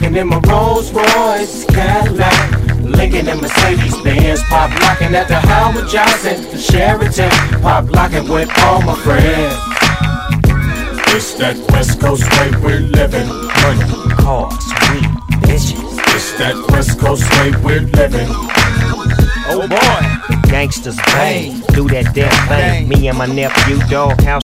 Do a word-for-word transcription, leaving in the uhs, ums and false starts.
Rockin' in my Rolls Royce Cadillac, Lincoln and Mercedes Benz, pop lockin' at the Howard Johnson, the Sheraton, pop lockin' with all my friends. It's that West Coast way we're living. Money, cars, weed, bitches. It's that West Coast way we're living. Oh boy, the gangsters bang, do that damn thing. Me and my nephew Doghouse